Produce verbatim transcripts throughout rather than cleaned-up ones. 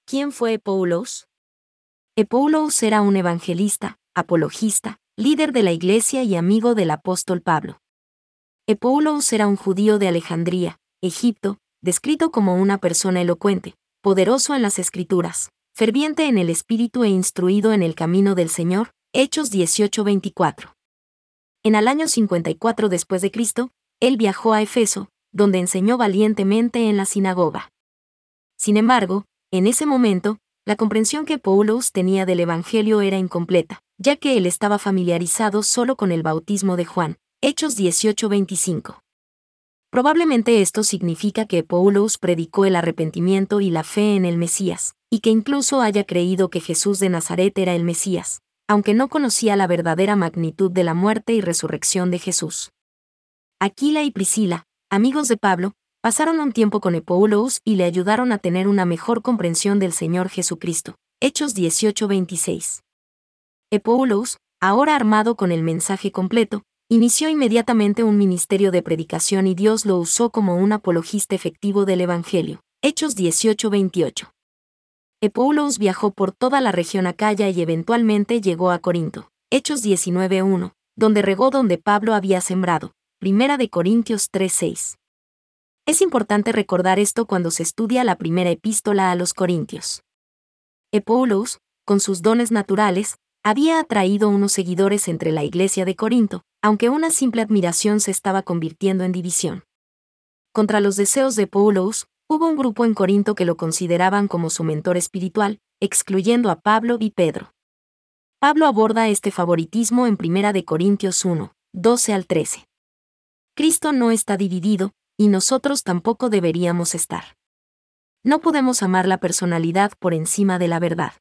¿Quién fue Epoulos? Epoulos era un evangelista, apologista, líder de la iglesia y amigo del apóstol Pablo. Epoulos era un judío de Alejandría, Egipto, descrito como una persona elocuente, poderoso en las escrituras, ferviente en el espíritu e instruido en el camino del Señor. Hechos dieciocho veinticuatro. En el año cincuenta y cuatro después de Cristo, él viajó a Éfeso, donde enseñó valientemente en la sinagoga. Sin embargo, en ese momento, la comprensión que Epoulos tenía del Evangelio era incompleta, ya que él estaba familiarizado solo con el bautismo de Juan. Hechos dieciocho veinticinco. Probablemente esto significa que Epoulos predicó el arrepentimiento y la fe en el Mesías, y que incluso haya creído que Jesús de Nazaret era el Mesías, aunque no conocía la verdadera magnitud de la muerte y resurrección de Jesús. Aquila y Priscila, amigos de Pablo, pasaron un tiempo con Epoulos y le ayudaron a tener una mejor comprensión del Señor Jesucristo. Hechos dieciocho veintiséis. Epoulos, ahora armado con el mensaje completo, inició inmediatamente un ministerio de predicación y Dios lo usó como un apologista efectivo del Evangelio. Hechos dieciocho veintiocho. Epoulos viajó por toda la región Acaya y eventualmente llegó a Corinto. Hechos diecinueve uno, donde regó donde Pablo había sembrado. Primera de Corintios tres seis. Es importante recordar esto cuando se estudia la primera epístola a los Corintios. Epoulos, con sus dones naturales, había atraído unos seguidores entre la iglesia de Corinto, aunque una simple admiración se estaba convirtiendo en división. Contra los deseos de Epoulos, hubo un grupo en Corinto que lo consideraban como su mentor espiritual, excluyendo a Pablo y Pedro. Pablo aborda este favoritismo en Primera de Corintios uno, doce al trece. Cristo no está dividido, y nosotros tampoco deberíamos estar. No podemos amar la personalidad por encima de la verdad.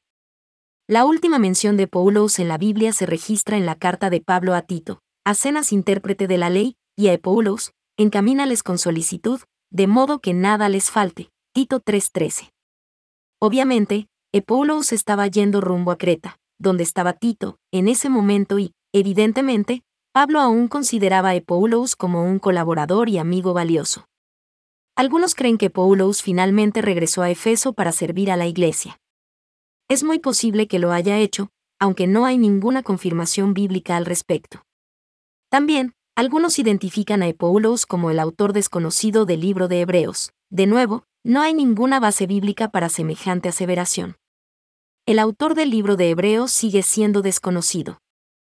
La última mención de Epoulos en la Biblia se registra en la carta de Pablo a Tito, a Zenas intérprete de la ley, y a Epoulos, encamínales con solicitud, de modo que nada les falte. Tito tres trece. Obviamente, Epoulos estaba yendo rumbo a Creta, donde estaba Tito, en ese momento y, evidentemente, Pablo aún consideraba a Epoulos como un colaborador y amigo valioso. Algunos creen que Epoulos finalmente regresó a Éfeso para servir a la iglesia. Es muy posible que lo haya hecho, aunque no hay ninguna confirmación bíblica al respecto. También, algunos identifican a Epoulos como el autor desconocido del libro de Hebreos. De nuevo, no hay ninguna base bíblica para semejante aseveración. El autor del libro de Hebreos sigue siendo desconocido.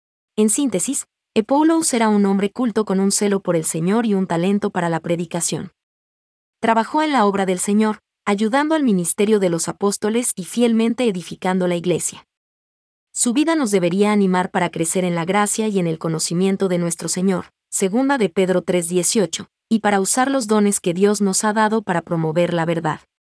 En síntesis, Epoulos era un hombre culto con un celo por el Señor y un talento para la predicación. Trabajó en la obra del Señor, ayudando al ministerio de los apóstoles y fielmente edificando la iglesia. Su vida nos debería animar para crecer en la gracia y en el conocimiento de nuestro Señor, segunda de Pedro tres dieciocho, y para usar los dones que Dios nos ha dado para promover la verdad.